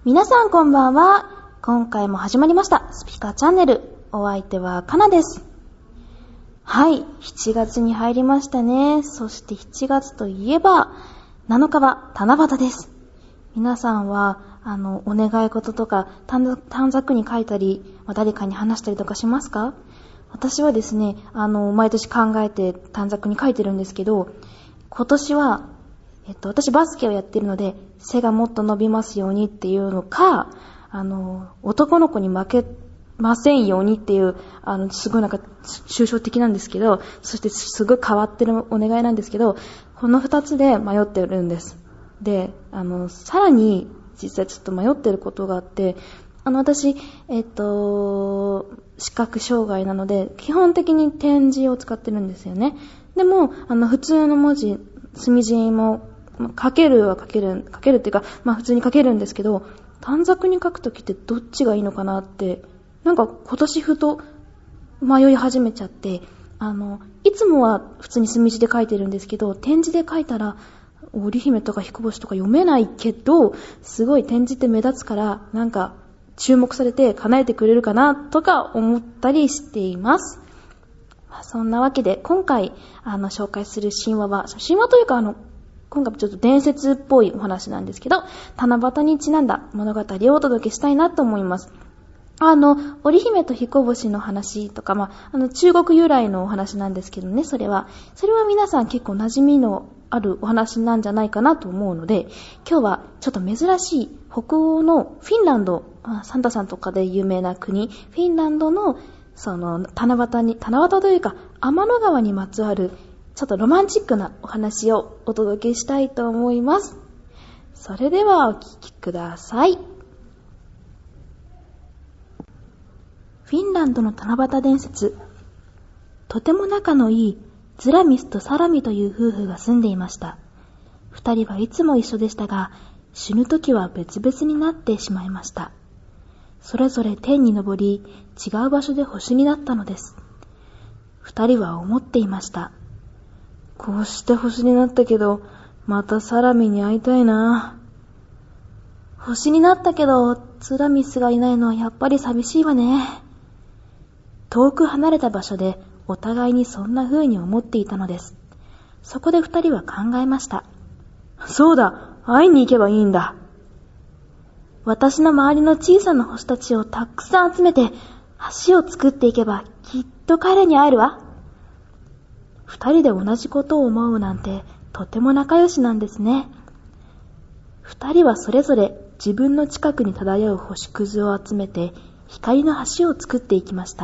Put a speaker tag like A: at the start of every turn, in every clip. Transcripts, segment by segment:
A: 皆さんこんばんは。今回も始まりましたスピカチャンネル。お相手はかなです。はい、7月に入りましたね。そして7月といえば7日は七夕です。皆さんはお願い事とか短冊に書いたり、誰かに話したりとかしますか？私はですね、毎年考えて短冊に書いてるんですけど、今年は私バスケをやってるので、背がもっと伸びますようにっていうのか、男の子に負けませんようにっていう、すごい抽象的なんですけど、そしてすごい変わってるお願いなんですけど、この2つで迷ってるんです。で、さらに、実際ちょっと迷ってることがあって、私、視覚障害なので、基本的に点字を使ってるんですよね。でも、普通の文字、墨字も、書けるっていうか、普通に書けるんですけど、短冊に書くときってどっちがいいのかなって、今年ふと迷い始めちゃって、いつもは普通に墨字で書いてるんですけど、点字で書いたら、織姫とか彦星とか読めないけど、すごい点字って目立つから、注目されて叶えてくれるかなとか思ったりしています。そんなわけで、今回、紹介する神話というか今回ちょっと伝説っぽいお話なんですけど、七夕にちなんだ物語をお届けしたいなと思います。織姫と彦星の話とか、中国由来のお話なんですけどね、それは皆さん結構馴染みのあるお話なんじゃないかなと思うので、今日はちょっと珍しい北欧のフィンランド、サンタさんとかで有名な国、フィンランドのその七夕というか天の川にまつわるちょっとロマンチックなお話をお届けしたいと思います。それではお聞きください。フィンランドの七夕伝説。とても仲のいいズラミスとサラミという夫婦が住んでいました。二人はいつも一緒でしたが、死ぬ時は別々になってしまいました。それぞれ天に昇り、違う場所で星になったのです。二人は思っていました。こうして星になったけど、またサラミに会いたいな。星になったけど、ズラミスがいないのはやっぱり寂しいわね。遠く離れた場所でお互いにそんな風に思っていたのです。そこで二人は考えました。そうだ、会いに行けばいいんだ。私の周りの小さな星たちをたくさん集めて橋を作っていけばきっと彼に会えるわ。二人で同じことを思うなんてとても仲良しなんですね。二人はそれぞれ自分の近くに漂う星屑を集めて光の橋を作っていきました。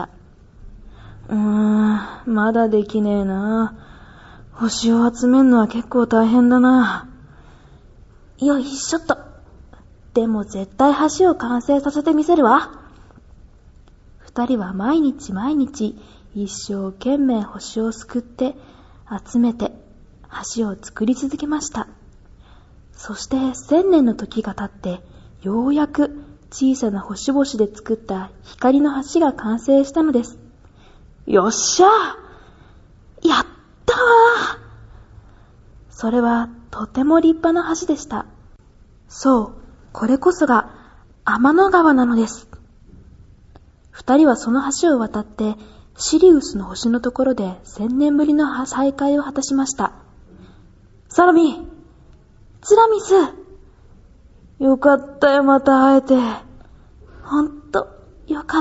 A: まだできねえな。星を集めるのは結構大変だな。よいしょっと。でも絶対橋を完成させてみせるわ。二人は毎日一生懸命星をすくって集めて橋を作り続けました。そして1000年の時が経ってようやく小さな星々で作った光の橋が完成したのです。よっしゃー、やったー。それはとても立派な橋でした。そう、これこそが天の川なのです。二人はその橋を渡ってシリウスの星のところで1000年ぶりの再会を果たしました。サラミ、ズラミス、よかったよ、また会えて。ほんとよかった。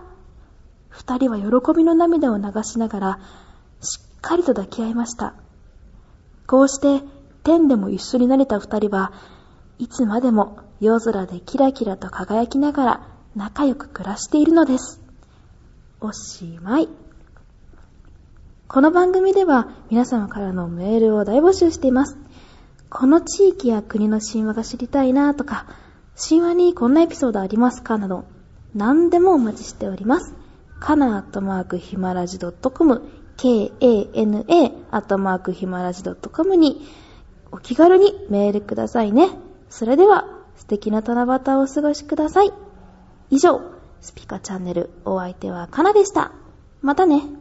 A: 二人は喜びの涙を流しながらしっかりと抱き合いました。こうして天でも一緒になれた二人はいつまでも夜空でキラキラと輝きながら仲良く暮らしているのです。おしまい。この番組では皆様からのメールを大募集しています。この地域や国の神話が知りたいなとか、神話にこんなエピソードありますかなど、何でもお待ちしております。kana@himaraji.com kana@himaraji.com にお気軽にメールくださいね。それでは素敵な七夕をお過ごしください。以上、スピカチャンネルお相手はかなでした。またね。